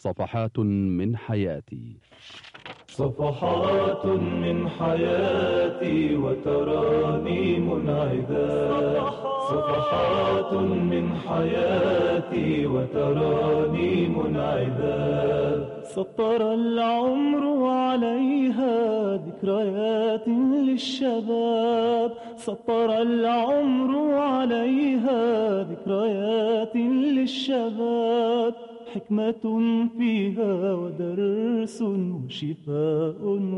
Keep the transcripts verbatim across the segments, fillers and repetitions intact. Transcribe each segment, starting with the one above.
صفحات من حياتي. صفحات من حياتي وتراني منعدة. صفحات من حياتي وتراني منعدة. سطر العمر عليها ذكريات للشباب. سطر العمر عليها ذكريات للشباب. حكمة فيها ودرس وشفاء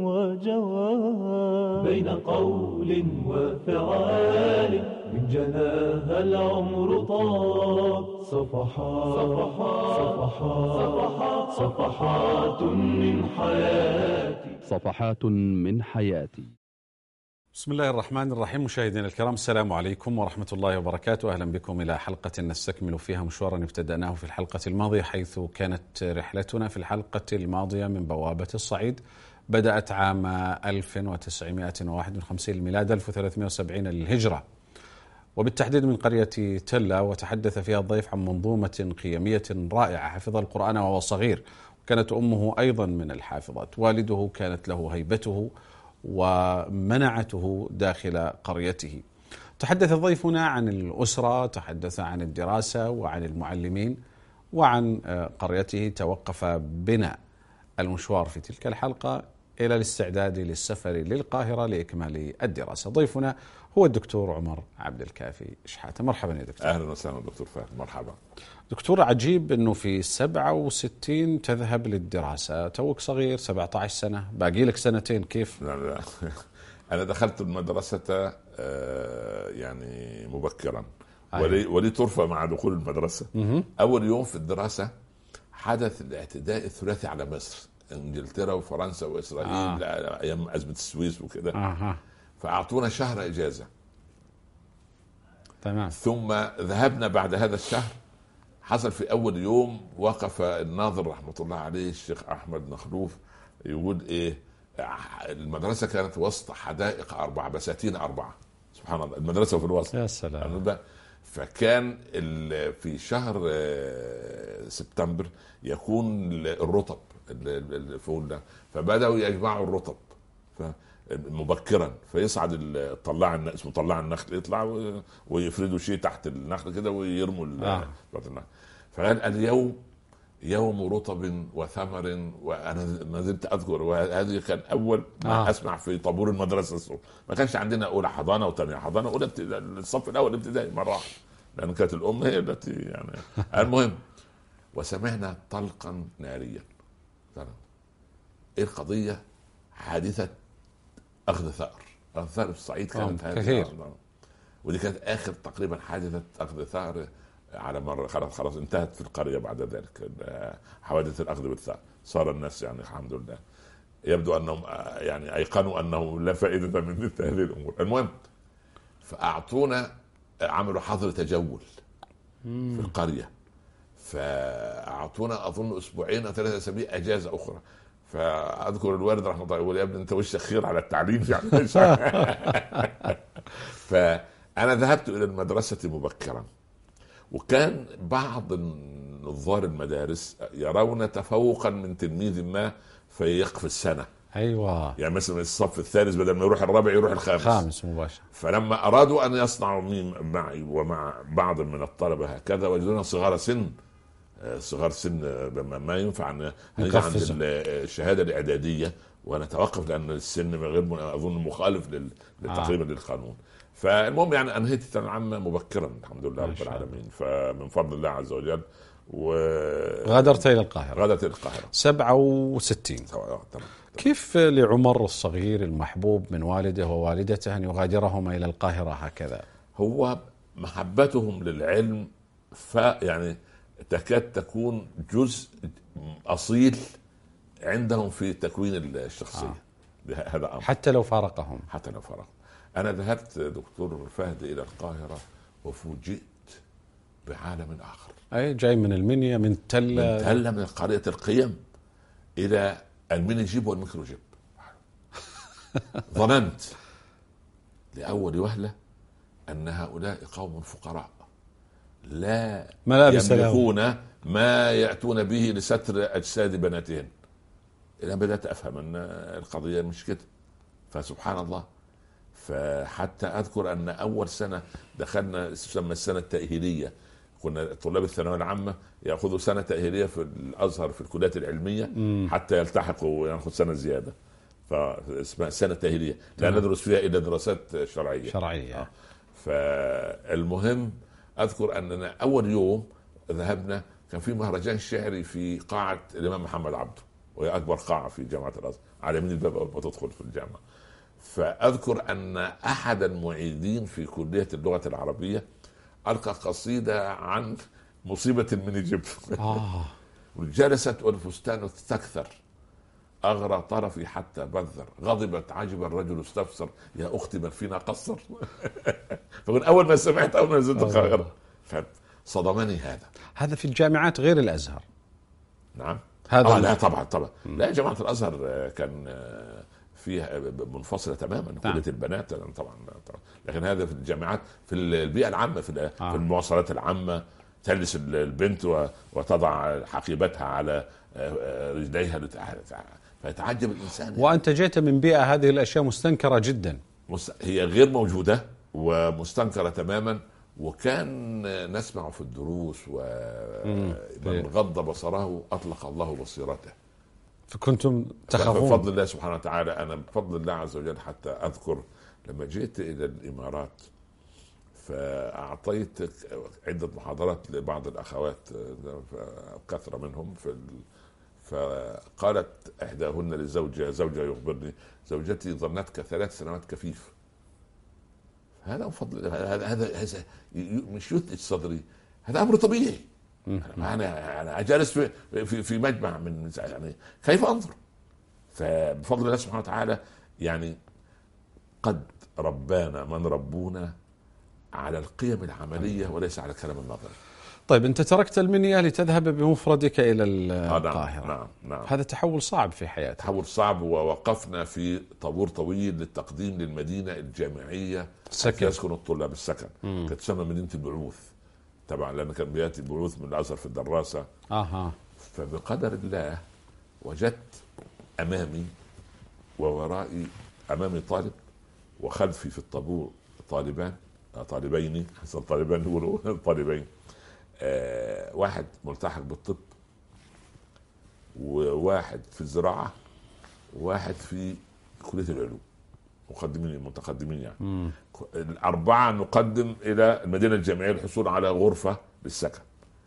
وجواب. بين قول وفعال من جناها العمر طاب. صفحات صفحات صفحات صفحات من حياتي. صفحات من حياتي. بسم الله الرحمن الرحيم. مشاهدينا الكرام، السلام عليكم ورحمة الله وبركاته. أهلا بكم إلى حلقة نستكمل فيها مشوارا ابتدأناه في الحلقة الماضية، حيث كانت رحلتنا في الحلقة الماضية من بوابة الصعيد. بدأت عام ألف وتسعمائة وواحد وخمسين الميلاد، ألف وثلاثمائة وسبعين للهجرة، وبالتحديد من قرية تلة. وتحدث فيها الضيف عن منظومة قيمية رائعة، حفظ القرآن وهو صغير، وكانت أمه أيضا من الحافظات. والده كانت له هيبته ومنعته داخل قريته. تحدث ضيفنا عن الأسرة، تحدث عن الدراسة وعن المعلمين وعن قريته. توقف بنا المشوار في تلك الحلقة إلى الاستعداد للسفر للقاهرة لإكمال الدراسة. ضيفنا هو الدكتور عمر عبد الكافي شحاتة. مرحبا يا دكتور. أهلا وسهلا دكتور فهد، مرحبا. دكتور، عجيب أنه في سبعة وستين تذهب للدراسة، توك صغير سبعة عشر سنة، باقي لك سنتين، كيف؟ لا لا أنا دخلت المدرسة يعني مبكرا، ولي, ولي طرفة مع دخول المدرسة. أول يوم في الدراسة حدث الاعتداء الثلاثي على مصر، انجلترا وفرنسا واسرائيل. آه. ايام ازمه السويس وكده. آه. فاعطونا شهر اجازه. تمام. ثم ذهبنا بعد هذا الشهر. حصل في اول يوم وقف الناظر رحمه الله عليه الشيخ احمد نخلوف يقول ايه، المدرسه كانت وسط حدائق اربعه، بساتين اربعه، سبحان الله، المدرسه في الوسط. يا سلام. فكان في شهر سبتمبر يكون الرطب الفول ده، فبدأوا يجمعوا الرطب مبكرا، فيصعد الطلاع، اسمه طلاع النخل، يطلع ويفردوا شيء تحت النخل كده ويرموا آه. النخل. فقال اليوم يوم رطب وثمر، وانا ما زلت اذكر، وهذه كان اول ما آه. اسمع في طابور المدرسه الصبح. ما كانش عندنا اولى حضانه وثانيه حضانه، اولى الصف الاول ابتدائي مره واحده، لان كانت الام هي التي يعني المهم. وسمعنا طلقا ناريا. ايه القضيه؟ حادثه اخذ ثأر. اخذ ثأر في الصعيد كانت هذه، ودي كانت اخر تقريبا حادثه اخذ ثأر على مر. خلاص خلاص انتهت في القريه بعد ذلك حوادث الاخذ بالثأر. صار الناس يعني الحمد لله يبدو انهم يعني ايقنوا انه لا فائده من مثل هذه الامور. المهم، فاعطونا، عملوا حظر تجول في القريه، فاعطونا اظن اسبوعين او ثلاثة اسابيع اجازه اخرى. فاذكر الوالد رحمه الله يقول يا ابني انت وشك خير على التعليم يعني. فانا ذهبت الى المدرسه مبكرا، وكان بعض نظار المدارس يرون تفوقا من تلميذ ما فيقف السنه. ايوه، يعني مثلا الصف الثالث بدل ما يروح الرابع يروح الخامس. خامس مباشر. فلما ارادوا ان يصنعوا معي ومع بعض من الطلبه هكذا، وجدونا صغار سن صغار سن ما ينفع ان نيجي عند الشهاده الاعداديه ونتوقف، لان السن غير اظن مخالف تقريبا آه. للقانون. فالمهم يعني انهيت الثانويه العامه مبكرا الحمد لله رب العالمين، فمن فضل الله عز وجل. وغادرت الى القاهره. غادرت الى القاهره سبعة وستين. كيف لعمر الصغير المحبوب من والده ووالدته ان يغادرهما الى القاهره هكذا؟ هو محبتهم للعلم فيعني تكاد تكون جزء اصيل عندهم في تكوين الشخصيه. آه. هذا أمر. حتى لو فارقهم. حتى لو فارقهم. انا ذهبت دكتور فهد الى القاهره وفوجئت بعالم اخر. اي جاي من المنيا، من تله، من تله، من قريه القيم الى الميني جيب والميكرو جيب. ظننت لاول وهله ان هؤلاء قوم فقراء لا يملكون ما يأتون به لستر أجساد بناتهن. إذا بدأت أفهم أن القضية مش كده، فسبحان الله. فحتى أذكر أن أول سنة دخلنا تسمى السنة التأهيلية، كنا طلاب الثانوية العامة يأخذوا سنة تأهيلية في الأزهر في الكليات العلمية م. حتى يلتحقوا يأخذ سنة زيادة، فاسمها السنة التأهيلية، لا ندرس فيها إلا دراسات شرعية شرعية. آه. فالمهم أذكر أننا أول يوم ذهبنا كان في مهرجان شعري في قاعة الإمام محمد عبده، وهي أكبر قاعة في جامعة الأزهر على يمين الباب أول ما تدخل في الجامعة. فأذكر أن أحد المعيدين في كلية اللغة العربية ألقى قصيدة عن مصيبة من يجب آه. وجلست والفستان تستكثر، أغرى طرفي حتى بذر، غضبت عجب الرجل استفسر، يا أختي من فينا قصر. فمن أول ما سمعت أول ما نزلت القاهرة فصدمني هذا. هذا في الجامعات غير الأزهر؟ نعم هذا آه لا طبعا طبعا م. لا، جامعة الأزهر كان فيها منفصلة تماما، نعم. كلية البنات طبعا, طبعا لكن هذا في الجامعات في البيئة العامة في, آه. في المواصلات العامة تجلس البنت وتضع حقيبتها على رجليها فيتعجب الإنسان. وأنت جئت من بيئة هذه الأشياء مستنكرة جدا، هي غير موجودة ومستنكرة تماما، وكان نسمع في الدروس ومن غض بصره أطلق الله بصيرته. فكنتم تخافون؟ بفضل الله سبحانه وتعالى. أنا بفضل الله عز وجل حتى أذكر لما جئت إلى الإمارات فأعطيت عدة محاضرات لبعض الأخوات كثرة منهم في ال... فقالت إحداهن لزوجها، زوجها يخبرني زوجتي ظنتك ثلاث سنوات كفيف. هذا بفضل هذا هذا مش يثلج صدري، هذا أمر طبيعي. أنا أنا جالس في في في مجمع من يعني كيف أنظر؟ فبفضل الله سبحانه وتعالى يعني قد ربانا من ربونا على القيم العملية وليس على الكلام النظري. طيب أنت تركت المنيا لتذهب بمفردك إلى القاهرة. آه نعم نعم. هذا تحول صعب في حياتك. تحول صعب، ووقفنا في طابور طويل للتقديم للمدينة الجامعية سكن يسكن الطلاب السكن، كانت تسمى مدينة البعوث طبعا لأن كان بيأتي البعوث من الأزهر في الدراسة. آه. فبقدر الله وجدت أمامي وورائي، أمامي طالب وخلفي في الطابور طالبان طالبين حسن طالبان يقولوا طالبين، آه واحد ملتحق بالطب وواحد في الزراعة وواحد في كلية العلوم، مقدمين متقدمين يعني. م. الأربعة نقدم إلى المدينة الجامعية للحصول على غرفة للسكن.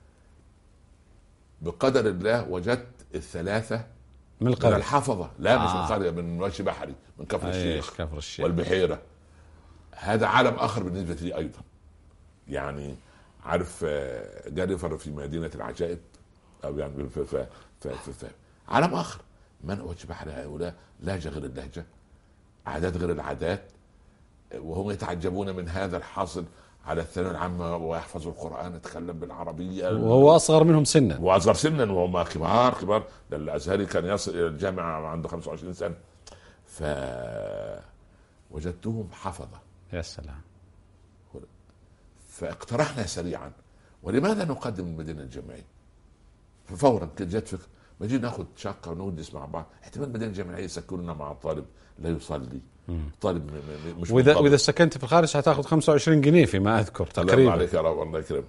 بقدر الله وجدت الثلاثة من القرية، من الحافظة، لا آه. مش من القرية، من وشي بحري، من كفر الشيخ. كفر الشيخ والبحيرة. هذا عالم آخر بالنسبة لي أيضا. يعني عارف جارفر في مدينة العجائب أو يعني ف ف ف ف ف عالم آخر. من وشي بحري هؤلاء لهجة غير اللهجة، عادات غير العادات، وهم يتعجبون من هذا الحاصل على الثانوية العامة ويحفظوا القرآن، يتكلم بالعربية وهو أصغر منهم سنا وأصغر سنا وهم كبار كبار. الأزهري كان يصل إلى الجامعة عنده خمسة وعشرين سنة. فوجدتهم حفظة. يا سلام. فاقترحنا سريعا ولماذا نقدم المدينة الجامعية؟ ففورا كانت جت فكرة ما نجي ناخذ شقة ونجلس مع بعض، احتمال المدينة الجامعية يسكننا مع الطالب لا يصلي، طالب مش وإذا وإذا سكنت في الخارج هتاخذ خمسة وعشرين جنيه فيما أذكر تقريبا. الله عليك يا رب الله يكرمك.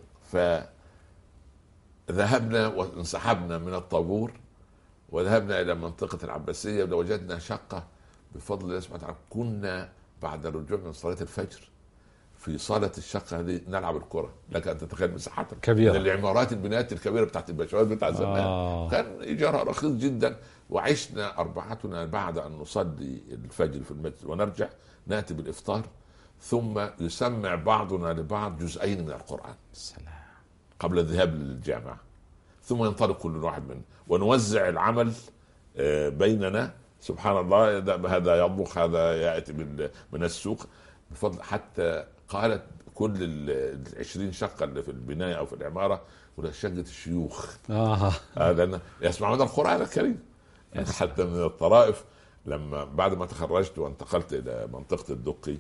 فذهبنا وانسحبنا من الطابور وذهبنا إلى منطقة العباسية ووجدنا شقة بفضل الله سبحانه وتعالى. كنا بعد الرجوع من صلاة الفجر في صالة الشقة هذه نلعب الكرة، لك أن تتخيل مساحتها كبيرة، من العمارات البنايات الكبيرة بتاعت البشوات بتاع زمان. آه. كان إيجارها رخيص جدا. وعشنا أربعتنا بعد أن نصلي الفجر في المسجد ونرجع نأتي بالإفطار ثم يسمع بعضنا لبعض جزئين من القرآن السلام قبل الذهاب للجامعة، ثم ينطلق كل واحد منا ونوزع العمل بيننا. سبحان الله، هذا يطبخ هذا يأتي من السوق بفضل. حتى قالت كل العشرين شقة اللي في البناية أو في العمارة ولا شقة الشيوخ آه. لأن يسمعون القرآن الكريم. حتى من الطرائف لما بعد ما تخرجت وانتقلت إلى منطقة الدقي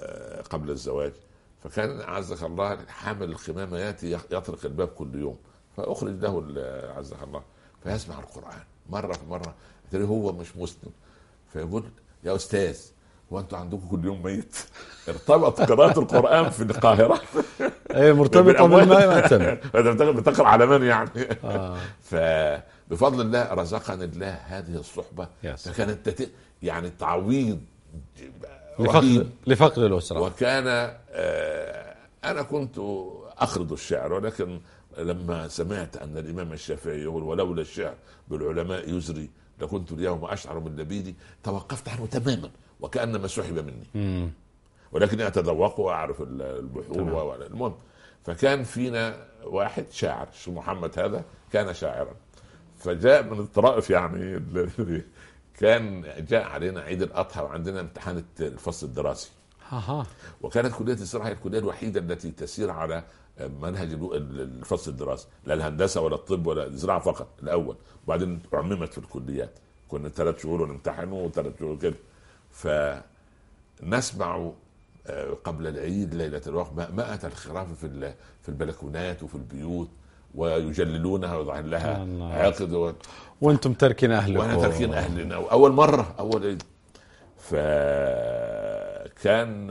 قبل الزواج، فكان عزك الله حامل الخمامة يأتي يطرق الباب كل يوم، فاخرج له عزك الله، فيسمع القران مره في مره، هو مش مسلم، فيقول يا استاذ هو انتوا عندكم كل يوم ميت؟ ارتبط قراءة القرآن في القاهرة ايه مرتبطة بالميت. بتقرأ على من يعني؟ آه. فبفضل الله رزقني الله هذه الصحبة، فكانت تت... يعني تعويض لفقد لفقد الأسرة. وكان آه أنا كنت أخرض الشعر، ولكن لما سمعت أن الإمام الشافعي يقول ولولا الشعر بالعلماء يزري لكنت اليوم أشعر من لبيدي، توقفت عنه تماما وكأنما سحب مني. مم. ولكني أتذوق وأعرف البحور. المهم فكان فينا واحد شاعر، شو محمد هذا كان شاعرا، فجاء من الطرائف يعني كان جاء علينا عيد الأضحى وعندنا امتحان الفصل الدراسي. ها. وكانت كلية الزراعة هي الكلية الوحيدة التي تسير على منهج الفصل الدراسي، لا الهندسة ولا الطب ولا الزراعة فقط الأول، وبعدين عممت في الكليات، كنا ثلاث شهور ونمتحنوا وثلاث شهور كده. فنسمع قبل العيد ليلة الوقت مائة الخراف في في البلكونات وفي البيوت، ويجللونها ويضعون لها عقد و... وانتم تركين اهلكم. وانا تركين اهلنا اول مره اول عيد. فكان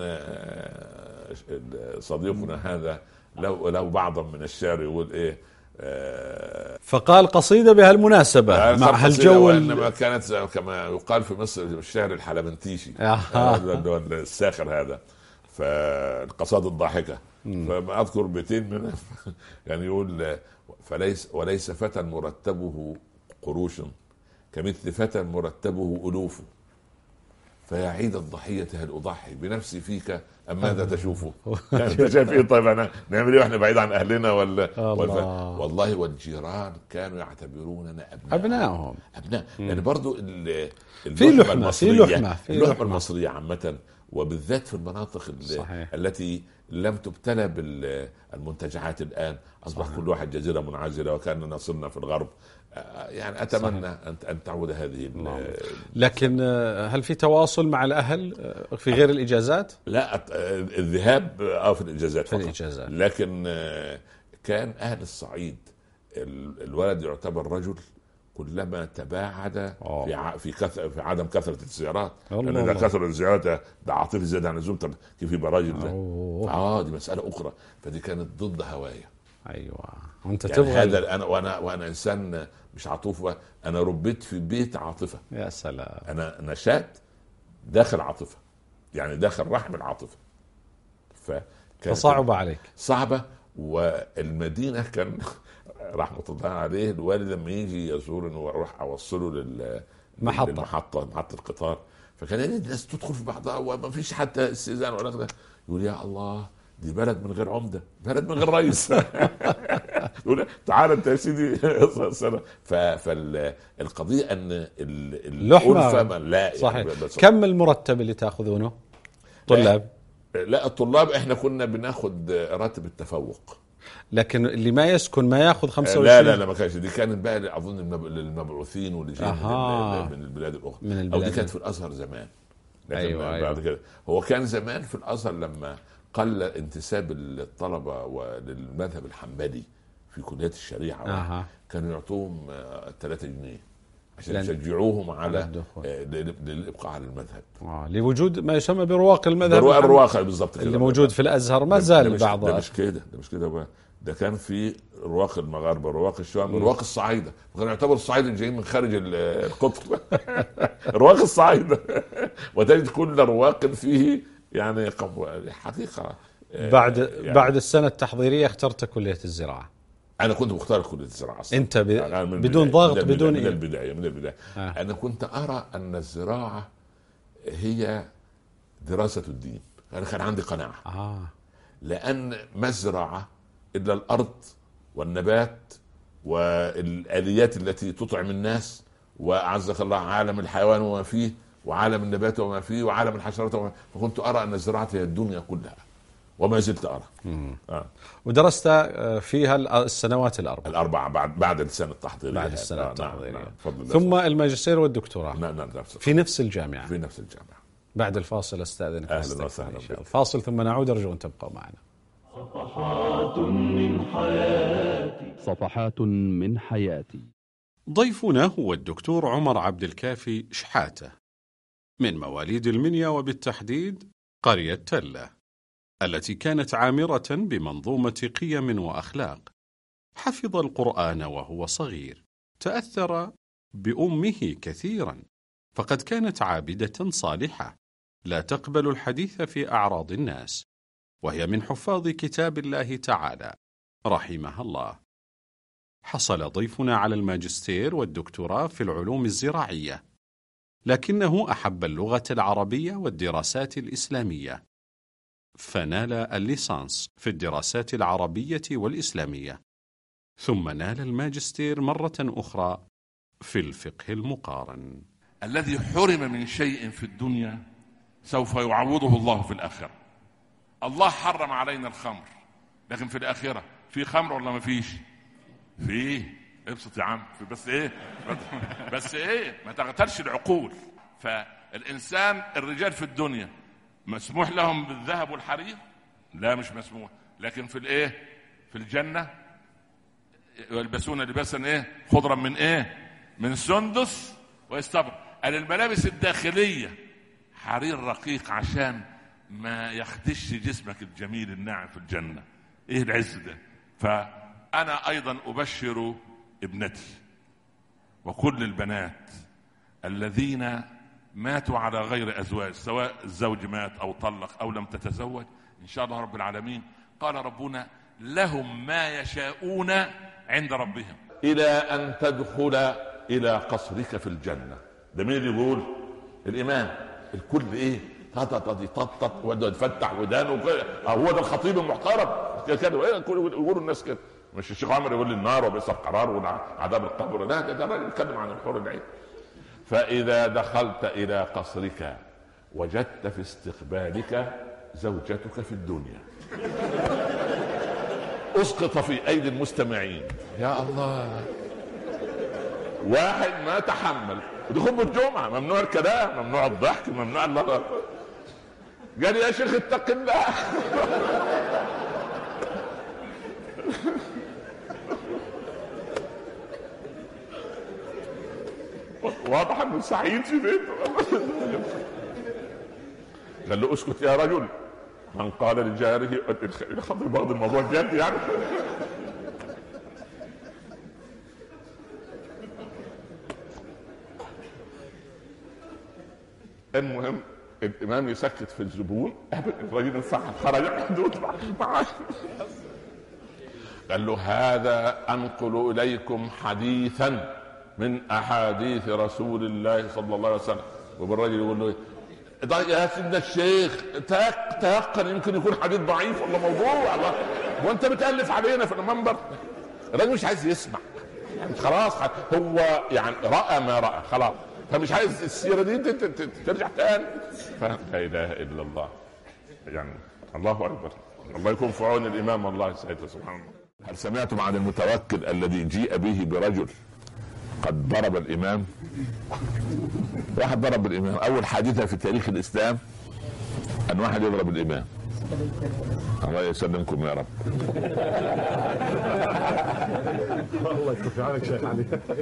صديقنا هذا لو لو بعضا من الشعر يقول ايه، فقال قصيدة بهالمناسبة مع هالجو، انما كانت كما يقال في مصر الشعر الحلبنتيشي الساخر هذا، فالقصائد الضاحكة. فما اذكر بيتين منه يعني يقول فليس وليس فتى مرتبه قروش كمثل فتى مرتبه ألوف، فيا عيد الضحية هل أضحي بنفسي فيك أم ماذا تشوفه؟ يعني أنت شايف إيه؟ طيب أنا نعمل إيه وإحنا بعيد عن أهلنا ولا؟ والله والجيران كانوا يعتبروننا أبناء أبنائهم أبناء يعني برضو في لحمة في لحمة في اللحمة المصرية عامة، وبالذات في المناطق التي لم تبتلى بالمنتجعات الآن، أصبح صحيح. كل واحد جزيرة منعزلة وكأننا صرنا في الغرب. يعني أتمنى صحيح. أن تعود هذه. لكن هل في تواصل مع الأهل في غير الإجازات؟ لا الذهاب أو في الإجازات في الإجازات. لكن كان أهل الصعيد الولد يعتبر رجل كلما تباعد في ع... في كث... في عدم كثره الزيارات، لان اذا كثر الزيارات ده عاطفي زاد عن اللزوم، طب كيف يبقى راجل ده؟ اه دي مساله اخرى، فدي كانت ضد هوايا. ايوه وانت يعني تبغى هذا انا وانا وانا انسان مش عاطفه، انا ربيت في بيت عاطفه. يا سلام. انا نشأت داخل عاطفه، يعني داخل رحم العاطفه. فصعب عليك. صعبه. والمدينه كان رحمة الله عليه الوالد لما يجي يزورني واروح اوصله للمحطة محطة محطة القطار، فكان الناس تدخل في بعضها وما فيش حتى استئذان ولا كده، يقول يا الله دي بلد من غير عمدة، بلد من غير رئيس. يقول تعال انت يا سيدي. فالقضية ان اللحمة لا صحيح. يعني كم المرتب اللي تاخذونه طلاب؟ لا الطلاب احنا كنا بناخد راتب التفوق، لكن اللي ما يسكن ما ياخذ خمسة وعشرين. لا لا لا ما كانش، دي كانت بقى اظن المبعوثين واللي جايين من, من البلاد الاخرى، من البلاد او دي كانت في الازهر زمان. لكن أيوة بعد أيوة. كده هو كان زمان في الازهر لما قل انتساب الطلبه للمذهب الحنبلي في كليات الشريعه أه. كانوا يعطوهم ثلاثة جنيه عشان يشجعوهم على للابقاء على المذهب. اه لوجود ما يسمى برواق المذهب، برواق الرواق بالضبط اللي موجود في الازهر ما زال بعضها. ده مش كده ده مش كده ده كان في رواق المغاربه، رواق الشام، رواق الصعايده، وكانوا يعتبروا الصعايده جايين من خارج القطر. رواق الصعايده. وتجد كل رواق فيه يعني حقيقه. بعد يعني بعد السنه التحضيريه اخترت كليه الزراعه. انا كنت مختار كليه الزراعه اصلا. انت ب... بدون ضغط من بدون من إيه؟ البدايه من البدايه آه. انا كنت ارى ان الزراعه هي دراسه الدين، انا كان عندي قناعه آه. لان ما الزراعه الا الارض والنبات والاليات التي تطعم الناس، واعزك الله عالم الحيوان وما فيه، وعالم النبات وما فيه، وعالم الحشرات وما فيه. فكنت ارى ان الزراعه هي الدنيا كلها، وما زلت أرى. آه. ودرست فيها السنوات الأربع الأربعة بعد بعد السنة التحضيرية. بعد السنة آه التحضيرية. نعم نعم. ثم الماجستير والدكتوراه. نعم نعم في نفس الجامعة. في نفس الجامعة. بعد الفاصل استأذنك. أهلا وسهلا. الفاصل ثم نعود، أرجو أن تبقوا معنا. صفحات من حياتي صفحات من حياتي. ضيفنا هو الدكتور عمر عبد الكافي شحاتة، من مواليد المنيا وبالتحديد قرية تلة، التي كانت عامرة بمنظومة قيم وأخلاق. حفظ القرآن وهو صغير، تأثر بأمه كثيرا، فقد كانت عابدة صالحة لا تقبل الحديث في أعراض الناس، وهي من حفاظ كتاب الله تعالى رحمها الله. حصل ضيفنا على الماجستير والدكتوراه في العلوم الزراعية، لكنه أحب اللغة العربية والدراسات الإسلامية، فنال الليسانس في الدراسات العربية والإسلامية، ثم نال الماجستير مرة أخرى في الفقه المقارن. الذي حرم من شيء في الدنيا سوف يعوضه الله في الآخرة. الله حرم علينا الخمر، لكن في الآخرة في خمر ولا ما فيش؟ فيه. ابسط يا عم، في بس ايه بس ايه ما تغترش العقول. فالإنسان الرجال في الدنيا مسموح لهم بالذهب والحرير؟ لا مش مسموح، لكن في الايه في الجنة يلبسون لباسا ايه خضرا من ايه من سندس ويستبرق. قال الملابس الداخلية حرير رقيق عشان ما يخدش جسمك الجميل الناعم في الجنة. ايه العز ده؟ فأنا أيضا أبشر ابنتي وكل البنات الذين ماتوا على غير أزواج، سواء الزوج مات أو طلق أو لم تتزوج، إن شاء الله رب العالمين قال ربنا لهم ما يشاءون عند ربهم إلى أن تدخل إلى قصرك في الجنة. ده مين اللي يقول؟ الإمام. الكل إيه تطط يططط ويفتح ودانه. هو ده الخطيب المحترم كده. يقولوا الناس كده، مش الشيخ عمر يقول لي النار وبئس القرار وعذاب القبر. لا، ده راجل يتكلم عن الحور العين. فإذا دخلت إلى قصرك وجدت في استقبالك زوجتك في الدنيا. أسقط في أيدي المستمعين يا الله. واحد ما تحمل، ودي خطبة الجمعة، ممنوع الكلام، ممنوع الضحك، ممنوع الله. قال يا شيخ اتق الله. واضح انه سعيد في بيته. قال له اسكت يا رجل، من قال لجاره خطر بعض الموضوع جد يعني. المهم الامام يسكت في الزبون، الرجل انفعل خرج حدود معاه. قال له هذا انقل اليكم حديثا من احاديث رسول الله صلى الله عليه وسلم. وبالرجل يقول له يا سيدنا الشيخ تيقن يمكن يكون حديث ضعيف ولا موضوع، الله وانت بتألف علينا في المنبر. الراجل مش عايز يسمع يعني، خلاص هو يعني رأى ما رأى خلاص، فمش عايز السيرة دي ترجع تاني. فلا اله الا الله يعني. الله اكبر، الله يكون في عون الامام. الله سيدنا سبحان الله. هل سمعتم عن المتوكل الذي جيء به برجل قد ضرب الامام؟ واحد ضرب الامام. اول حادثه في تاريخ الاسلام ان واحد يضرب الامام. الله يسلمكم يا رب. الله يكفي عنك شيخ علي.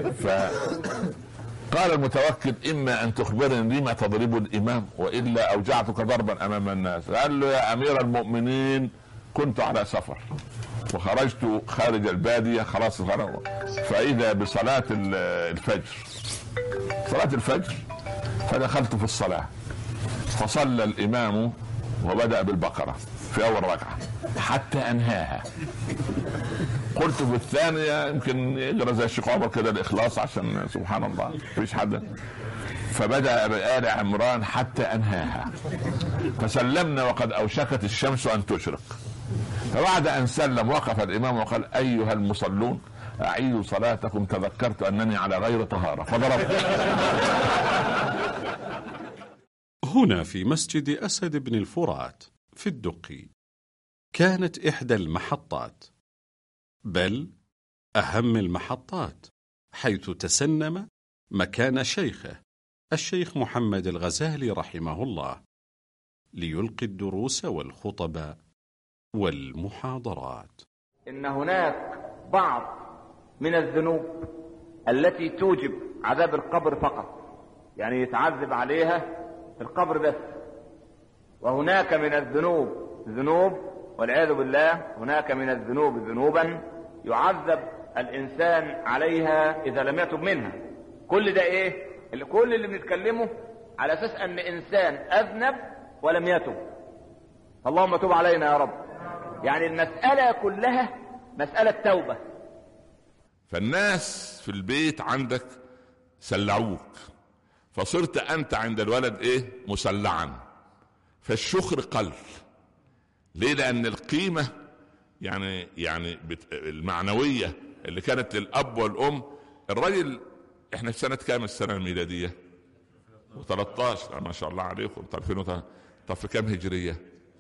فقال المتوكل اما ان تخبرني لما تضرب الامام والا اوجعتك ضربا امام الناس. قال له يا امير المؤمنين كنت على سفر وخرجت خارج البادية خلاص، فإذا بصلاة الفجر صلاة الفجر فدخلت في الصلاة فصلى الإمام وبدأ بالبقرة في أول ركعة حتى أنهاها. قلت في الثانية يمكن يقرأ زي الشيخ عمر كده الإخلاص عشان سبحان الله مفيش حد. فبدأ بآل عمران حتى أنهاها. فسلمنا وقد أوشكت الشمس أن تشرق. فبعد أن سلم وقف الإمام وقال أيها المصلون أعيدوا صلاتكم تذكرت أنني على غير طهارة فضربت. هنا في مسجد أسد بن الفرات في الدقي كانت إحدى المحطات، بل أهم المحطات، حيث تسنم مكان شيخه الشيخ محمد الغزالي رحمه الله ليلقي الدروس والخطب والمحاضرات. إن هناك بعض من الذنوب التي توجب عذاب القبر فقط، يعني يتعذب عليها في القبر بس. وهناك من الذنوب ذنوب والعياذ بالله، هناك من الذنوب ذنوبا يعذب الانسان عليها اذا لم يتب منها. كل ده ايه؟ كل اللي بنتكلمه على اساس ان انسان اذنب ولم يتب. اللهم تب علينا يا رب. يعني المسألة كلها مسألة توبة. فالناس في البيت عندك سلعوك، فصرت انت عند الولد ايه؟ مسلعا. فالشكر قل. ليه؟ لان القيمة يعني يعني المعنوية اللي كانت للاب والام. الرجل احنا في سنة كام السنة الميلادية؟ وثلاثة ما شاء الله عليكم. طب طب في كام هجرية؟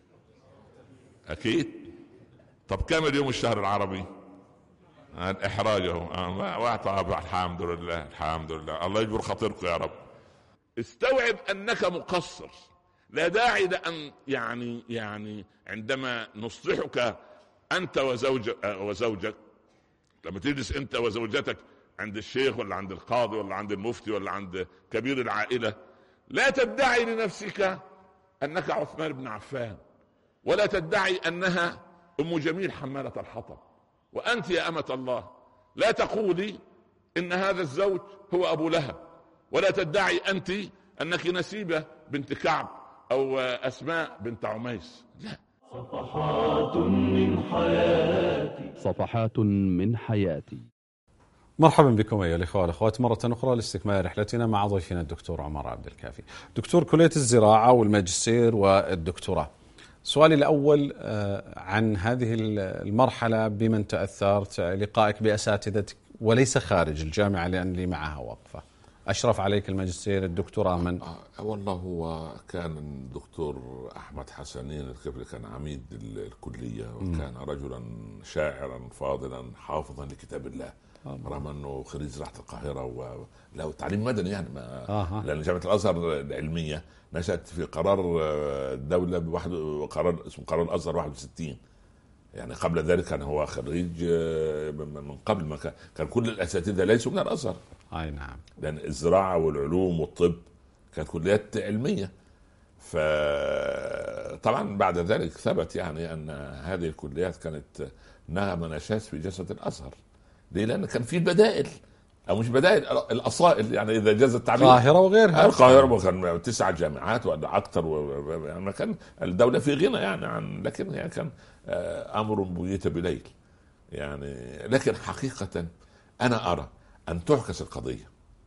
اكيد. طب كام اليوم الشهر العربي؟ الاحراج اهو. طب الحمد لله الحمد لله، الله يجبر خاطركم يا رب. استوعب انك مقصر، لا داعي لان يعني يعني عندما نصلحك انت وزوجك وزوجك لما تجلس انت وزوجتك عند الشيخ ولا عند القاضي ولا عند المفتي ولا عند كبير العائلة، لا تدعي لنفسك انك عثمان بن عفان، ولا تدعي انها ام جميل حمالة الحطب، وانت يا امة الله لا تقولي ان هذا الزوج هو ابو لهب، ولا تدعي انت انك نسيبة بنت كعب او اسماء بنت عميس. لا. صفحات من حياتي. صفحات من حياتي. مرحبا بكم أيها الإخوة والأخوات مرة أخرى لاستكمال رحلتنا مع ضيفنا الدكتور عمر عبد الكافي، دكتور كلية الزراعة والماجستير والدكتوراه. سؤالي الأول عن هذه المرحلة، بمن تأثرت؟ لقائك بأساتذتك وليس خارج الجامعة لأن لي معها وقفة. أشرف عليك الماجستير الدكتوراه من؟ آه والله هو كان الدكتور أحمد حسنين الكفلي، كان عميد الكلية، وكان م. رجلا شاعرا فاضلا حافظا لكتاب الله، رغم أنه خريج زراعة القاهرة وله تعليم مدني يعني ما آه. لأن جامعة الأزهر العلمية نشأت في قرار الدولة بواحد، قرار اسمه قرار الأزهر واحد وستين، يعني قبل ذلك كان هو خريج من قبل ما كان, كان كل الأساتذة ليسوا من الأزهر. أي نعم. لأن الزراعة والعلوم والطب كانت كليات علمية. فطبعا بعد ذلك ثبت يعني أن هذه الكليات كانت نغم نشاز في جسد الأزهر. ليه؟ لأن كان في بدائل، أو مش بدائل، الأصائل، يعني إذا جاز التعبير، القاهرة وغيرها. القاهرة وكان تسع جامعات ولا أكثر، يعني كان الدولة في غنى يعني عن، لكن يعني كان أمر بيت بليل يعني. لكن حقيقة أنا أرى أن تعكس القضية.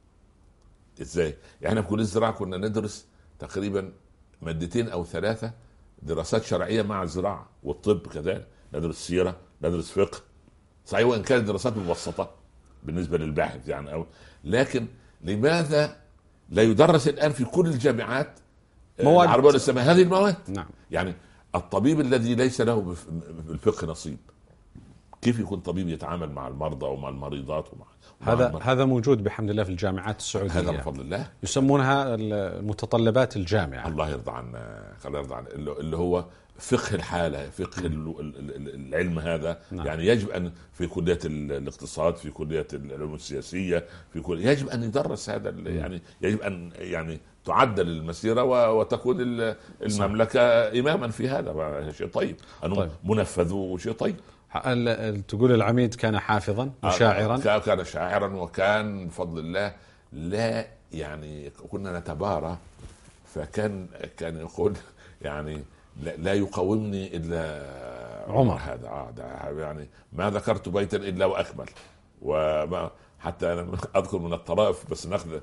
إزاي؟ يعني في كلية الزراعة كنا ندرس تقريبا مادتين أو ثلاثة دراسات شرعية مع الزراعة، والطب كذلك ندرس سيرة، ندرس فقه، صحيح وإن كانت دراسات مبسطة بالنسبة للباحث يعني، أو لكن لماذا لا يدرس الآن في كل الجامعات مواد العربية والإسلامية هذه المواد؟ نعم. يعني الطبيب الذي ليس له بالفقه نصيب كيف يكون طبيب يتعامل مع المرضى ومع المريضات ومع هذا المرضى. هذا موجود بحمد الله في الجامعات السعودية، هذا بفضل الله، يسمونها المتطلبات الجامعة. الله يرضى عنا، الله يرضى عنا، اللي هو فقه الحالة، فقه العلم هذا. نعم. يعني يجب أن في كلية الاقتصاد، في كلية العلوم السياسية، في كلية يجب أن يدرس هذا. يعني يجب أن يعني تعدل المسيرة وتكون المملكة إماما في هذا، شيء طيب. أنه طيب. منفذ وشيء طيب. تقول العميد كان حافظا وشاعرا؟ كان شاعرا، وكان بفضل الله لا يعني كنا نتبارى، فكان كان يقول يعني لا يقاومني إلا عمر هذا. آه يعني ما ذكرت بيتا إلا وأكمل. وما حتى أنا أذكر من الطرائف، بس ناخذ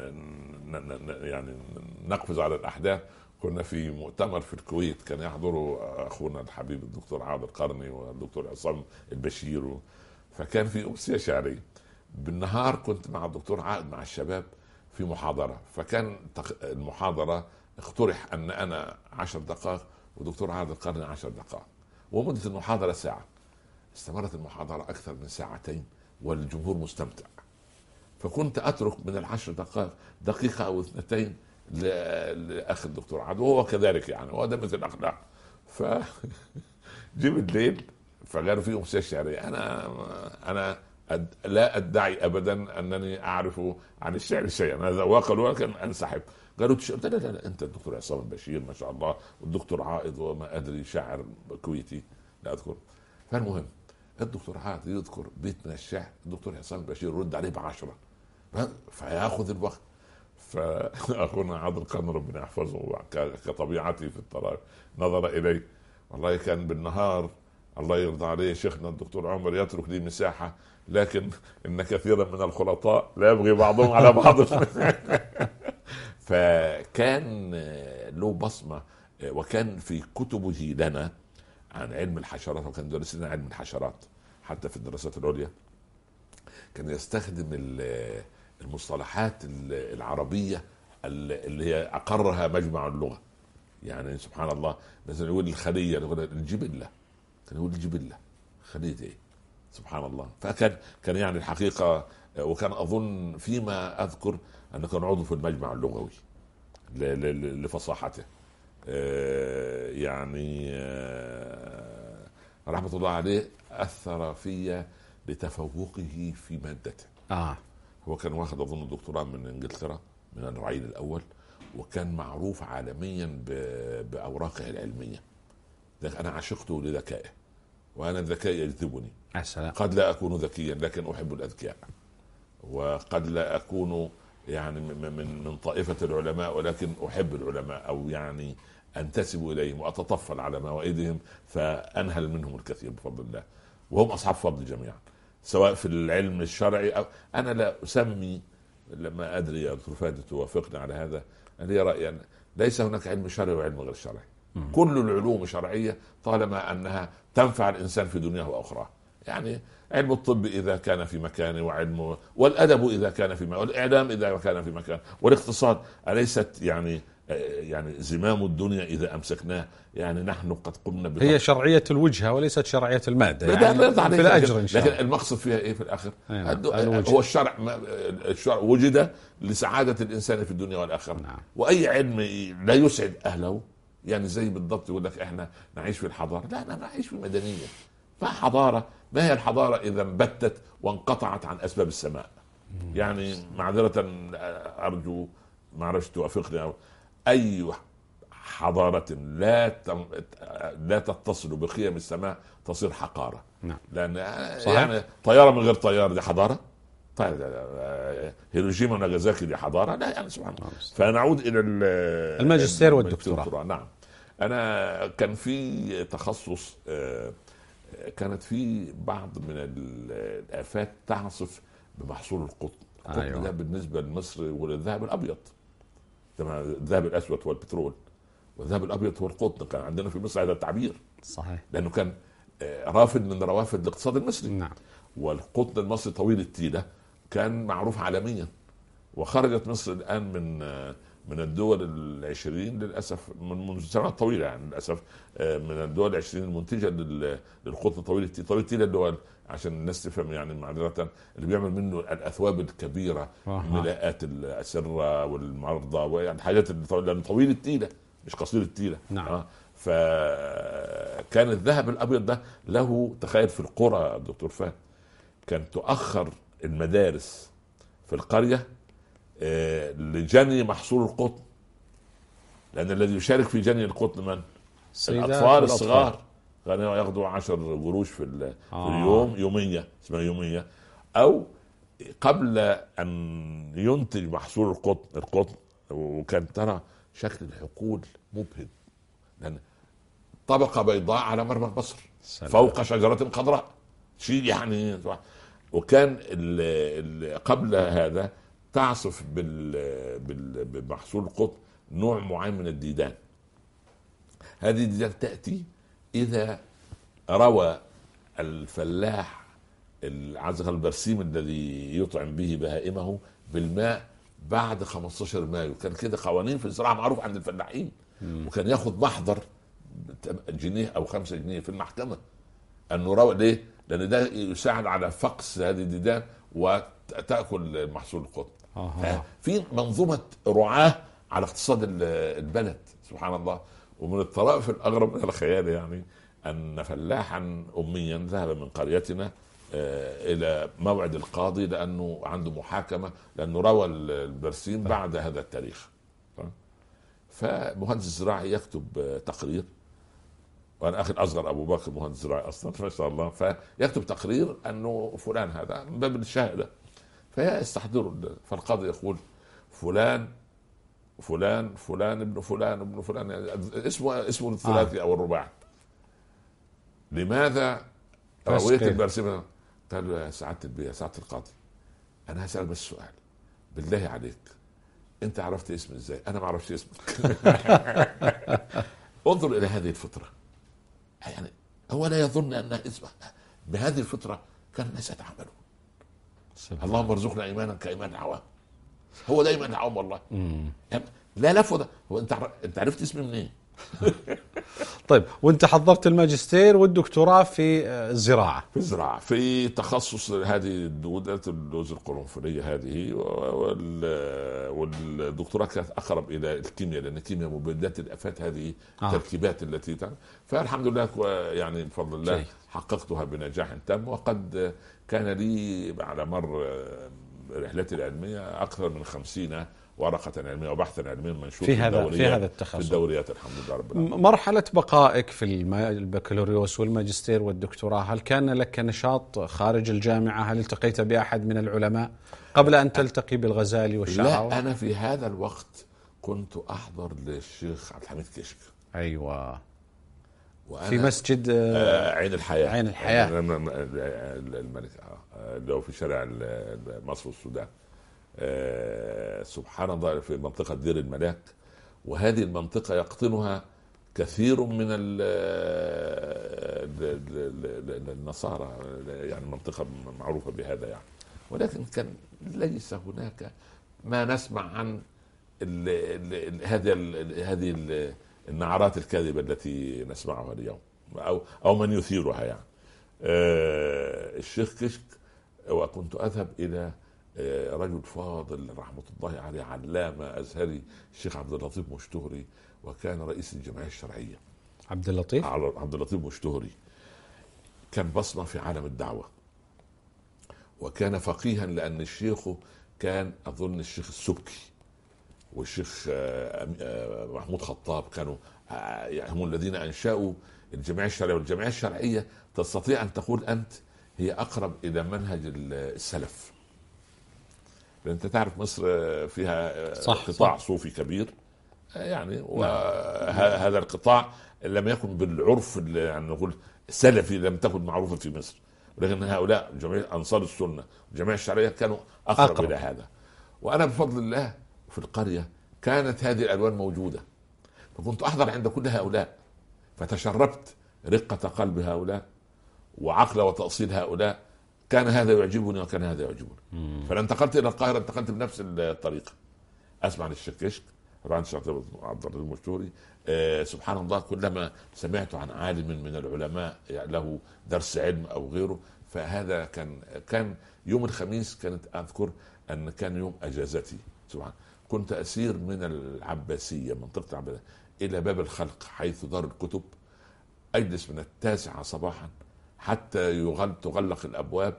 يعني نقفز على الأحداث. كنا في مؤتمر في الكويت كان يحضره أخونا الحبيب الدكتور عادل القرني والدكتور عصام البشير، فكان في أمسية شعرية بالنهار. كنت مع الدكتور عائد مع الشباب في محاضرة، فكان المحاضرة اقترح أن أنا عشر دقائق ودكتور عادل القرني عشر دقائق، ومدة المحاضرة ساعة. استمرت المحاضرة أكثر من ساعتين والجمهور مستمتع، فكنت أترك من العشر دقائق دقيقة أو اثنتين لأخ الدكتور عادل، وهو كذلك يعني، وهو ده مثل الأخلاق. فجيب الليل فقالوا فيه أمسية شعرية، أنا أنا أد... لا ادعي ابدا انني اعرف عن الشعر شيئا، هذا واقع ولكن انسحب. قالوا تش... لا, لا لا انت الدكتور عصام البشير ما شاء الله، والدكتور عائض وما ادري شاعر كويتي لا اذكر. فالمهم الدكتور عائض يذكر بيت من الشعر، الدكتور عصام البشير يرد عليه بعشرة، فياخذ الوقت. فاخونا عادل قمر ربنا يحفظه كطبيعتي في الطرائف نظر الي، والله كان بالنهار الله يرضى عليه شيخنا الدكتور عمر يترك لي مساحه، لكن ان كثيرا من الخلطاء لا يبغي بعضهم على بعض. فكان له بصمه، وكان في كتبه لنا عن علم الحشرات، وكان درسنا علم الحشرات حتى في الدراسات العليا، كان يستخدم المصطلحات العربيه اللي هي اقرها مجمع اللغه. يعني سبحان الله مثلا يقول الخليه، يقول الجبله، كان يقول الجبله خليه ايه، سبحان الله. فكان كان يعني الحقيقه، وكان اظن فيما اذكر انه كان عضو في المجمع اللغوي لفصاحته، يعني رحمه الله عليه اثر في لتفوقه في مادته. اه هو كان واخد اظن الدكتوراه من انجلترا من الرعيل الاول، وكان معروف عالميا باوراقه العلميه. انا عشقته لذكائه، وانا الذكاء يجذبني. قد لا اكون ذكيا لكن احب الاذكياء، وقد لا اكون يعني من من طائفه العلماء ولكن احب العلماء، او يعني انتسب اليهم واتطفل على موائدهم فانهل منهم الكثير بفضل الله، وهم اصحاب فضل جميعا سواء في العلم الشرعي أو انا لا اسمي، لما ادري يا دكتور فادي توافقني على هذا، لي راي ليس هناك علم شرعي وعلم غير شرعي. كل العلوم شرعيه طالما انها تنفع الانسان في دنياه واخراه. يعني علم الطب اذا كان في مكانه، وعلم والادب اذا كان في مكانه، والاعلام اذا كان في مكانه، والاقتصاد اليست يعني يعني زمام الدنيا اذا امسكناه. يعني نحن قد قمنا بطبع. هي شرعيه الوجهه وليست شرعيه الماده، يعني في الاجر ان شاء الله. لكن المقصد فيها ايه في الاخر؟ هو الشرع. الشرع وجد لسعاده الانسان في الدنيا والاخره. نعم. واي علم لا يسعد اهله، يعني زي بالضبط يقول لك احنا نعيش في الحضاره، لا انا نعيش في المدنيه. ما حضاره؟ ما هي الحضاره اذا انبتت وانقطعت عن اسباب السماء؟ يعني معذره ارجو ما عرفش توافقني، أو اي حضاره لا تم... لا تتصل بقيم السماء تصير حقاره. نعم. لان صحيح. يعني طياره من غير طيار دي حضاره؟ طيب هيروشيما وناغازاكي دي حضاره؟ لا يعني سبحان الله. فنعود الى الماجستير والدكتوراه. نعم. انا كان في تخصص، كانت في بعض من الآفات تعصف بمحصول القطن. القطن أيوة. ده بالنسبه لمصر والذهب الابيض، تمام، الذهب الاسود هو البترول، والذهب الابيض هو القطن. كان عندنا في مصر هذا التعبير صحيح، لانه كان رافد من روافد الاقتصاد المصري. نعم. والقطن المصري طويل التيله كان معروف عالميا، وخرجت مصر الان من من الدول العشرين للاسف من منذ سنوات طويله، يعني للاسف من الدول العشرين المنتجه للقطن طويل التيله. طويل التيله اللي هو عشان الناس تفهم يعني معذره اللي بيعمل منه الاثواب الكبيره، ملاءات الاسره والمرضى، ويعني حاجات لان طويل التيله مش قصير التيله. نعم. آه. فكان الذهب الابيض ده له تخيل في القرى دكتور فهد كان تؤخر المدارس في القريه آه لجني محصول القطن، لان الذي يشارك في جني القطن من؟ الاطفال الصغار. كانوا ياخذوا عشر قروش في, آه. في اليوم، يوميه اسمها يوميه. او قبل ان ينتج محصول القطن القطن وكان ترى شكل الحقول مبهج، لأن طبقة بيضاء على مرمى البصر فوق شجرة خضراء، شيء يعني. وكان ال ال قبل هذا تعصف بمحصول القطن نوع معين من الديدان. هذه الديدان تأتي إذا روى الفلاح العزغ البرسيم الذي يطعم به بهائمه بالماء بعد خمسة عشر مايو. كان كده قوانين في الزراعة معروف عند الفلاحين. مم. وكان ياخذ محضر جنيه او خمسة جنيه في المحكمة انه روى. ليه؟ لان ده يساعد على فقس هذه الديدان وتأكل محصول القطن. آه. في منظومة رعاة على اقتصاد البلد سبحان الله. ومن الطرائف الأغرب من الخيال يعني أن فلاحا أميا ذهب من قريتنا الى موعد القاضي لانه عنده محاكمه، لانه روى البرسيم بعد هذا التاريخ. فمهندس زراعي يكتب تقرير، وانا اخي الاصغر ابو بكر مهندس زراعي اصلا ما شاء الله، فيكتب تقرير انه فلان هذا من باب الشهاده، فيستحضره. فالقاضي يقول فلان فلان فلان ابن فلان ابن فلان، اسمه اسمه الثلاثي او الرباعي. لماذا رويت البرسيم؟ قال له يا سعاده البيه، سعاده القاضي، انا هسأل بس سؤال بالله عليك، انت عرفت اسمي ازاي؟ انا ما اعرفش اسمك. انظر الى هذه الفطره، يعني هو لا يظن ان اسمه بهذه الفطره كان الناس يتعاملون. اللهم ارزقنا ايمانا كايمان العوام. هو دايما العوام والله. يعني لا لفظ، هو انت انت عرفت اسمي منين؟ طيب، وانت حضرت الماجستير والدكتوراه في الزراعه؟ في الزراعه، في تخصص هذه الدودات اللوز القرنفليه هذه، والدكتوراه كانت اقرب الى الكيمياء، لان الكيمياء مبيدات الافات هذه التركيبات آه. التي تعمل. فالحمد لله يعني بفضل الله شيء. حققتها بنجاح تام، وقد كان لي على مر رحلتي العلميه اكثر من خمسين ورقة علمية وبحثا علميا منشور في هذا في هذا التخصص، في الدوريات الحمد لله رب العالمين. مرحلة بقائك في البكالوريوس والماجستير والدكتوراه، هل كان لك نشاط خارج الجامعة؟ هل التقيت بأحد من العلماء قبل أن تلتقي بالغزالي والشعراوي؟ لا، أنا في هذا الوقت كنت أحضر للشيخ عبد الحميد كشك. أيوة، في مسجد آه عين الحياة. عين الحياة الملك اللي هو في شارع مصر والسودان. آه سبحان الله، في منطقة دير الملاك، وهذه المنطقة يقطنها كثير من النصارى، يعني منطقة معروفة بهذا يعني، ولكن كان ليس هناك ما نسمع عن هذه هذه النعرات الكاذبة التي نسمعها اليوم، أو أو من يثيرها يعني. آه الشيخ كشك، وكنت أذهب إلى رجل فاضل رحمة الله عليه، علامة أزهري، الشيخ عبد اللطيف مشتهري، وكان رئيس الجمعية الشرعية. عبد اللطيف عبد اللطيف مشتهري كان بصمة في عالم الدعوة، وكان فقيها، لأن الشيخ كان أظن الشيخ السبكي والشيخ محمود خطاب كانوا هم الذين أنشأوا الجمعية الشرعية. والجمعية الشرعية تستطيع أن تقول أنت هي أقرب إلى منهج السلف، لأن أنت تعرف مصر فيها صح قطاع صح. صوفي كبير يعني، وهذا القطاع لم يكن بالعرف اللي يعني نقول سلفي، لم تكن معروفة في مصر، ولكن هؤلاء جمعية أنصار السنة والجمعية الشرعية كانوا أقرب, أقرب إلى هذا. وأنا بفضل الله في القرية كانت هذه الألوان موجودة، فكنت أحضر عند كل هؤلاء، فتشربت رقة قلب هؤلاء وعقل وتأصيل هؤلاء. كان هذا يعجبني وكان هذا يعجبني. فلما انتقلت الى القاهره انتقلت بنفس الطريقه، اسمع للشيخ كشك، طبعا الشيخ عبد اللطيف المشتهري. آه سبحان الله، كلما سمعت عن عالم من العلماء له درس علم او غيره، فهذا كان كان يوم الخميس، كانت اذكر ان كان يوم اجازتي. سبحان، كنت اسير من العباسيه، منطقه العباسيه، الى باب الخلق حيث دار الكتب، اجلس من التاسعه صباحا حتى يغل تغلق الابواب،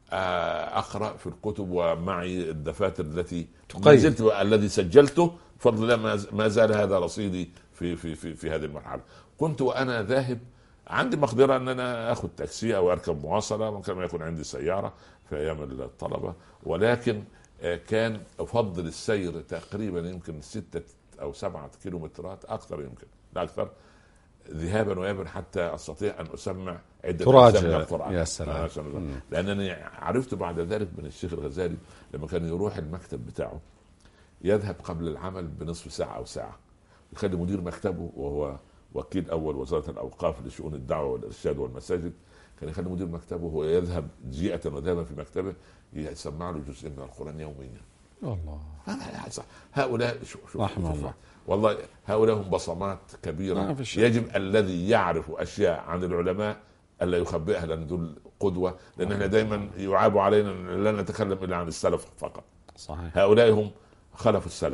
اقرا في الكتب ومعي الدفاتر التي ما زلت الذي سجلته بفضل الله، ما زال هذا رصيدي في في في في هذه المرحله. كنت وانا ذاهب عندي مقدره ان انا اخذ تاكسي او اركب مواصله، ممكن ما يكون عندي سياره في ايام الطلبه، ولكن كان افضل السير تقريبا يمكن ستة او سبعة كيلومترات، اكثر يمكن لا اكثر، ذهابا ويابا حتى استطيع ان اسمع عده اجزاء من القران. يا سلام. لانني عرفت بعد ذلك من الشيخ الغزالي لما كان يروح المكتب بتاعه يذهب قبل العمل بنصف ساعه او ساعه، يخلي مدير مكتبه وهو وكيل اول وزاره الاوقاف لشؤون الدعوه والارشاد والمساجد، كان يخلي مدير مكتبه هو يذهب جيئه وذهابا في مكتبه يسمع له جزء من القران يوميا. الله، هؤلاء شو شو رحمه الله، والله هؤلاء هم بصمات كبيرة. يجب الذي يعرف أشياء عن العلماء ألا يخبئها، لأن دول قدوة، لأن احنا دايما يعاب علينا لا نتكلم إلا عن السلف فقط. صحيح. هؤلاء هم خلف السلف،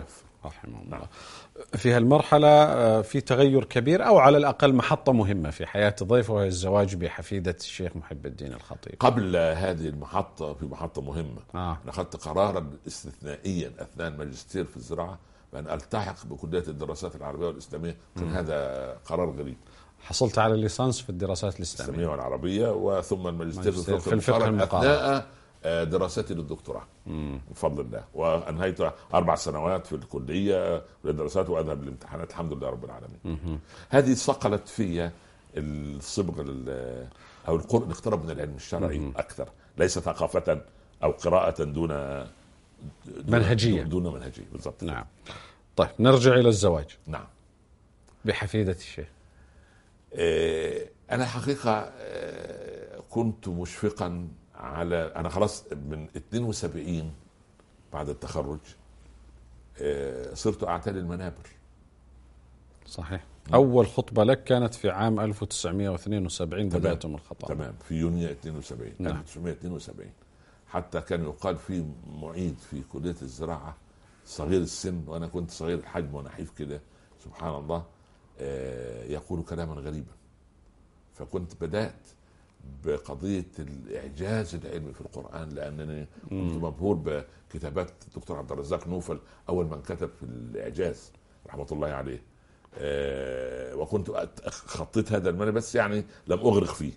رحمه الله. في هالمرحلة في تغير كبير أو على الأقل محطة مهمة في حياة ضيفه وهي الزواج بحفيدة الشيخ محب الدين الخطيب. قبل هذه المحطة في محطة مهمة. آه. أنا أخذت قرارا استثنائيا أثناء الماجستير في الزراعة بأن ألتحق بكلية الدراسات العربية والإسلامية. كان هذا قرار غريب. حصلت على الليسانس في الدراسات الإسلامية الإسلامية والعربية وثم الماجستير في في الفقه المقارن أثناء دراستي للدكتوراه بفضل الله، وأنهيت أربع سنوات في الكلية للدراسات وأذهب للامتحانات الحمد لله رب العالمين. مم. هذه صقلت في الصبغ أو القرب اقترب من العلم الشرعي مم. أكثر، ليس ثقافة أو قراءة دون منهجية دون منهجية بالضبط. نعم. طيب نرجع إلى الزواج. نعم. بحفيدة الشيخ. آه أنا حقيقة آه كنت مشفقا على أنا خلاص من اثنين وسبعين بعد التخرج آه صرت أعتلي المنابر. صحيح. أول خطبة لك كانت في عام ألف وتسعمائة واثنين وسبعين بدايتم الخطاب. تمام في يونيو اثنين وسبعين. نعم. ألف وتسعمائة واثنين وسبعين حتى كان يقال في معيد في كلية الزراعة صغير السن وأنا كنت صغير الحجم ونحيف كده سبحان الله آه يقول كلاما غريبا. فكنت بدأت بقضية الإعجاز العلمي في القرآن لأنني كنت مبهور بكتابات الدكتور عبد الرزاق نوفل أول من كتب في الإعجاز رحمة الله عليه. أه وكنت خطيت هذا المعنى بس يعني لم أغرق فيه.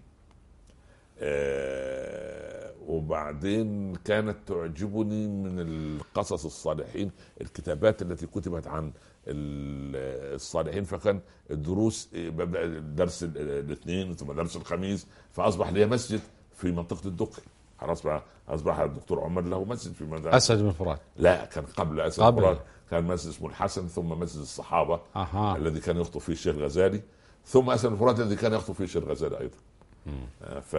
أه وبعدين كانت تعجبني من القصص الصالحين الكتابات التي كتبت عن الصالحين، فكان الدروس ببدأ درس الاثنين ثم درس الخميس فأصبح لي مسجد في منطقة الدقي. أصبح أصبح الدكتور عمر له مسجد في منطقة أسد بن فرات. لا كان قبل أسد بن فرات كان مسجد اسمه الحسن ثم مسجد الصحابة أها. الذي كان يخطب فيه الشيخ الغزالي ثم أسد بن فرات الذي كان يخطب فيه الشيخ الغزالي أيضا. ف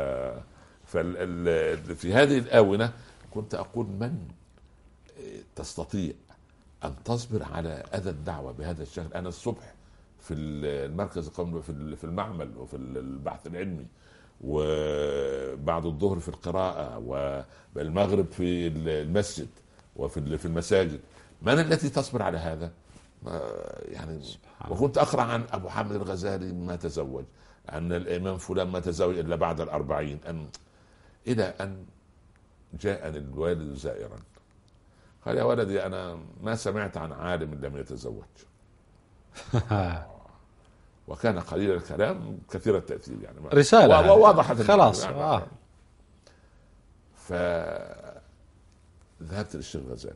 في هذه الآونة كنت أقول من تستطيع أن تصبر على أذى الدعوة بهذا الشكل. أنا الصبح في المركز القومي في المعمل وفي البحث العلمي وبعد الظهر في القراءة والمغرب في المسجد وفي في المساجد. من التي تصبر على هذا؟ يعني وكنت أقرأ عن أبو حامد الغزالي ما تزوج، عن الإمام فلان ما تزوج إلا بعد الأربعين، أن إلى أن جاءني الوالد زائرا قال يا ولدي أنا ما سمعت عن عالم لم يتزوج. وكان قليل الكلام كثير التأثير يعني رسالة واضحة خلاص. يعني آه. فذهبت للشيخ الغزالي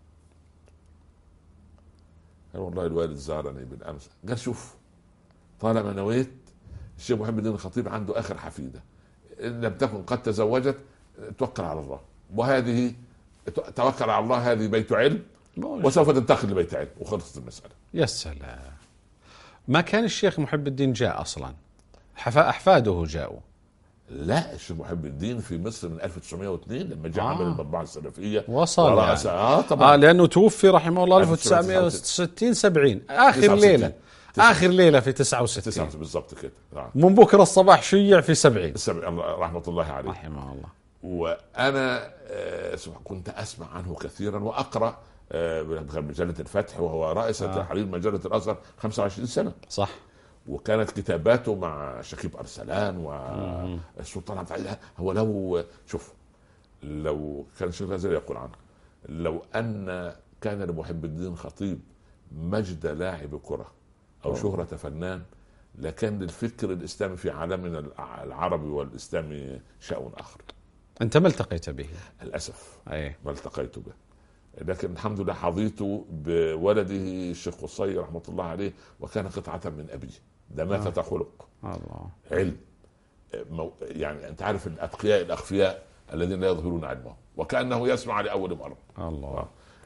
قال والله الوالد زارني بالأمس. قال شوف طالما نويت الشيخ محب الدين الخطيب عنده آخر حفيدة إن لم تكن قد تزوجت توكل على الله، وهذه توكل على الله هذه بيت علم وسوف تنتقل لبيت علم وخلصت المسألة. يا سلام. ما كان الشيخ محب الدين جاء أصلا، أحفاده جاءوا؟ لا الشيخ محب الدين في مصر من ألف وتسعمائة واثنين لما جاء آه. عمل المطبعة السلفية وصل يعني. آه طبعا. آه لأنه توفي رحمه الله ألف وتسعمائة وستين سبعين آخر ليلة آخر ليلة في تسعة وستين بالضبط كده. آه. من بكرة الصباح شيع في سبعين رحمة الله عليه رحمه الله. وأنا آه كنت أسمع عنه كثيرا وأقرأ آه مجلة الفتح وهو رئيس آه. تحرير مجلة الأزهر خمسة وعشرين سنة صح. وكانت كتاباته مع شكيب أرسلان والسلطان عبد العزيز. هو لو شوف لو كان الشيخ الغزالي يقول عنه لو أن كان لمحب الدين خطيب مجد لاعب كرة أو شهرة فنان لكان للفكر الإسلامي في عالمنا العربي والإسلامي شأن آخر. أنت ما التقيت به للأسف. أي. ما التقيت به لكن الحمد لله حظيت بولده الشيخ قصي رحمة الله عليه وكان قطعة من أبيه دماثة آه. خلق الله. علم مو... يعني أنت عارف الأتقياء الأخفياء الذين لا يظهرون علمهم وكأنه يسمع لأول مرة. الله.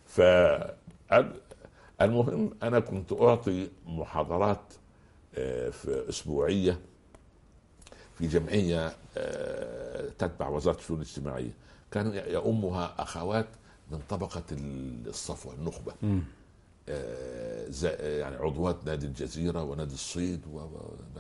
فالمهم أنا كنت أعطي محاضرات في أسبوعية في جمعية تتبع وزارة الشؤون الاجتماعية كانوا يأمها أخوات من طبقة الصفوة النخبة آه يعني عضوات نادي الجزيرة ونادي الصيد و... و...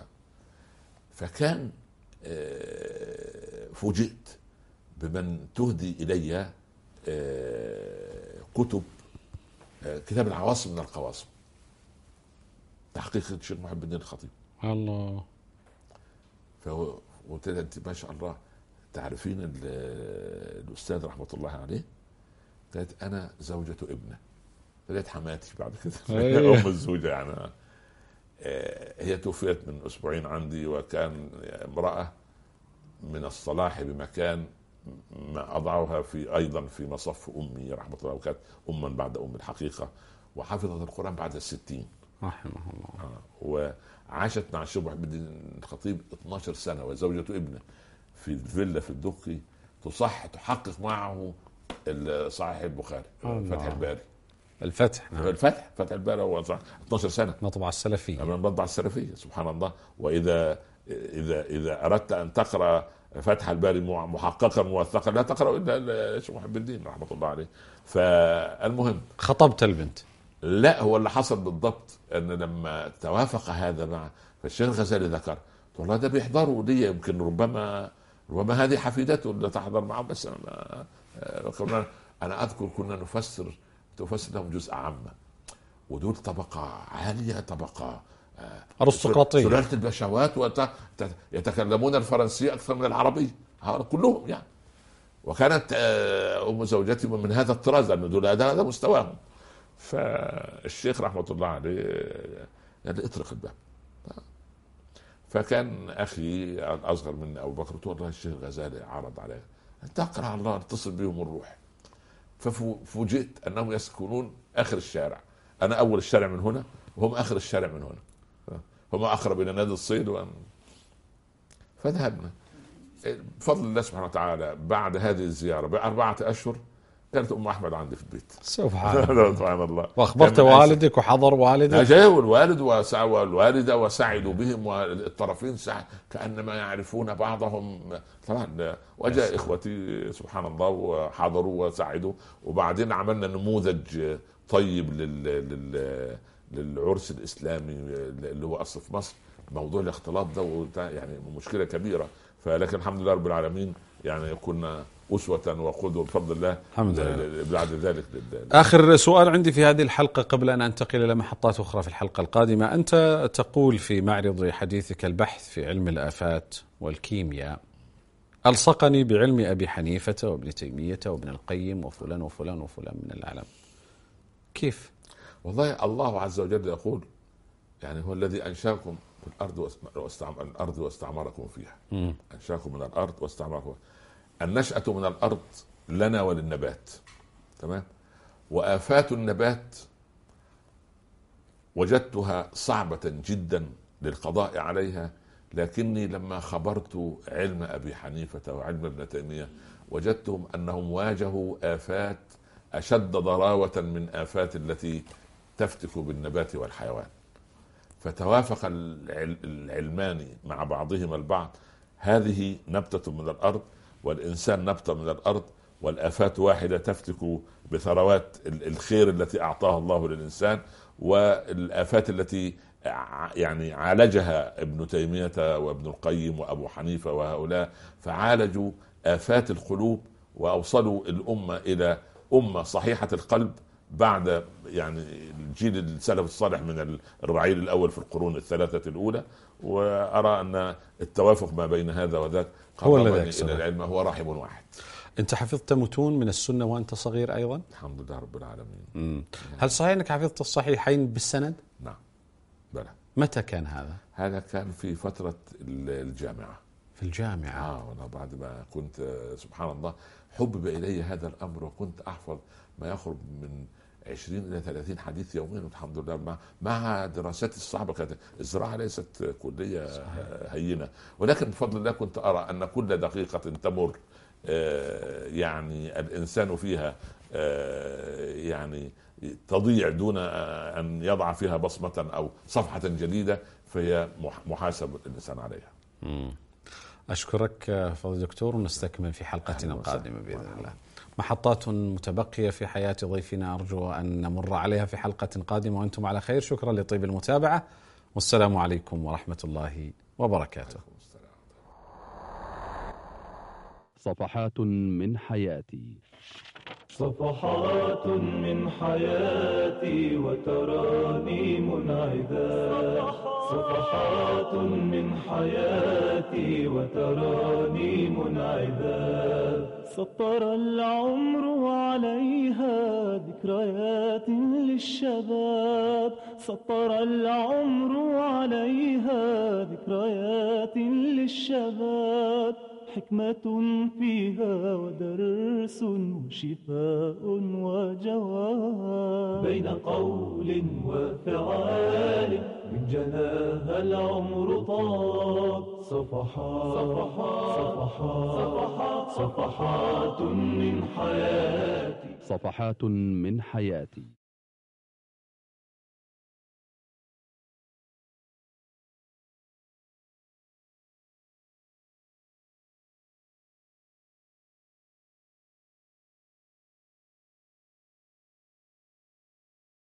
فكان آه فوجئت بمن تهدي إلي آه كتب كتاب العواصم من القواصم، تحقيق الشيخ محب الدين الخطيب. الله. فهو قلت لها انت ما شاء الله تعرفين الاستاذ رحمه الله عليه؟ قالت انا زوجة ابنه. بدأت حماتي بعد كده ام الزوجه يعني. هي توفيت من اسبوعين عندي، وكان امراه من الصلاح بمكان ما اضعها في ايضا في مصف امي رحمه الله، وكانت اما بعد ام الحقيقه، وحفظت القران بعد الستين رحمه الله. آه. وعاشت مع الشيخ محب الدين الخطيب اثناشر سنه، وزوجة ابنه في الفيلا في الدقي تصح تحقق معه صحيح البخاري، فتح الباري. الفتح نعم. الفتح فتح الباري هو اثناشر سنه، مطبعة السلفية. من مطبعة السلفية سبحان الله. واذا اذا اذا اردت ان تقرا فتح الباري محققا موثقا لا تقرا الا الشيخ محب الدين رحمه الله عليه. فالمهم خطبت البنت؟ لا، هو اللي حصل بالضبط ان لما توافق هذا مع فالشيخ الغزالي ذكر والله ده بيحضروا لي، يمكن ربما ربما هذه حفيدته اللي تحضر معه. بس انا انا اذكر كنا نفسر تفسر لهم جزء عامه، ودول طبقه عاليه، طبقه ارستقراطيه، سلاله البشوات، ويتكلمون الفرنسيه اكثر من العربيه كلهم يعني. وكانت ام زوجتي من هذا الطراز، لان دول هذا مستواهم. فالشيخ رحمه الله عليه يعني اطرق الباب. فكان اخي الاصغر مني ابو بكر قلت والله الشيخ الغزالي عرض عليه تقرا على الله اتصل بهم ونروح. ففوجئت انهم يسكنون اخر الشارع، انا اول الشارع من هنا وهم اخر الشارع من هنا، هم اقرب الى نادي الصيد وأن... فذهبنا بفضل الله سبحانه وتعالى. بعد هذه الزياره باربعه اشهر كانت ام احمد عندي في البيت. سبحان الله سبحان الله. واخبرت والدك وحضر والدك؟ جاء الوالد والوالده وسعدوا بهم، والطرفين سعد كانما يعرفون بعضهم طبعا. وجاء اخوتي سبحان الله وحضروا وسعدوا. وبعدين عملنا نموذج طيب لل... لل... للعرس الاسلامي اللي هو اصل في مصر. موضوع الاختلاط ده يعني مشكله كبيره، فلكن الحمد لله رب العالمين يعني كنا أسوة وقدوة بفضل الله. الحمد لله. بعد ذلك آخر سؤال عندي في هذه الحلقة قبل أن أنتقل إلى محطات أخرى في الحلقة القادمة. أنت تقول في معرض حديثك البحث في علم الآفات والكيمياء ألصقني بعلم أبي حنيفة وابن تيمية وابن القيم وفلان وفلان وفلان من العالم. كيف؟ والله الله عز وجل يقول يعني هو الذي أنشاكم في الأرض واستعمر الأرض واستعمركم فيها. م. أنشاكم من الأرض واستعمركم. النشأة من الأرض لنا وللنبات، تمام. وآفات النبات وجدتها صعبة جدا للقضاء عليها، لكني لما خبرت علم أبي حنيفة وعلم ابن تيمية وجدتهم أنهم واجهوا آفات أشد ضراوة من آفات التي تفتك بالنبات والحيوان. فتوافق العلمان مع بعضهما البعض. هذه نبتة من الأرض والإنسان نبتة من الأرض، والآفات واحدة تفتك بثروات الخير التي أعطاها الله للإنسان، والآفات التي يعني عالجها ابن تيمية وابن القيم وأبو حنيفة وهؤلاء، فعالجوا آفات القلوب وأوصلوا الأمة إلى أمة صحيحة القلب بعد يعني الجيل السلف الصالح من الرعيل الأول في القرون الثلاثة الأولى. وأرى أن التوافق ما بين هذا وذاك هو الذي إلى العلم هو رحم واحد. أنت حفظت متون من السنة وأنت صغير أيضا؟ الحمد لله رب العالمين. مم. هل صحيح أنك حفظت الصحيحين بالسند؟ نعم بلى. متى كان هذا؟ هذا كان في فترة الجامعة. في الجامعة؟ آه والله بعد ما كنت سبحان الله حبب إلي هذا الأمر، وكنت أحفظ ما يقرب من عشرين إلى ثلاثين حديث يوميا والحمد لله، مع, مع دراسات الصعبة. كانت الزراعة ليست كلية هينة، ولكن بفضل الله كنت أرى أن كل دقيقة تمر آه يعني الإنسان فيها آه يعني تضيع دون أن يضع فيها بصمة أو صفحة جديدة، فهي محاسب الإنسان عليها. مم. أشكرك فضل دكتور، ونستكمل في حلقتنا القادمة بإذن الله. محطات متبقية في حياة ضيفنا أرجو أن نمر عليها في حلقة قادمة وأنتم على خير. شكرا لطيب المتابعة، والسلام عليكم ورحمة الله وبركاته. صفحات من حياتي. صفحات من حياتي وترانيم عذاب، صفحات من حياتي وترانيم عذاب. سطر العمر وعليها ذكريات للشباب، سطر العمر وعليها ذكريات للشباب. حكمة فيها ودرس وشفاء وجواب. بين قول وفعال من جناها العمر طاب. صفحات صفحات صفحات صفحات من حياتي، صفحات من حياتي.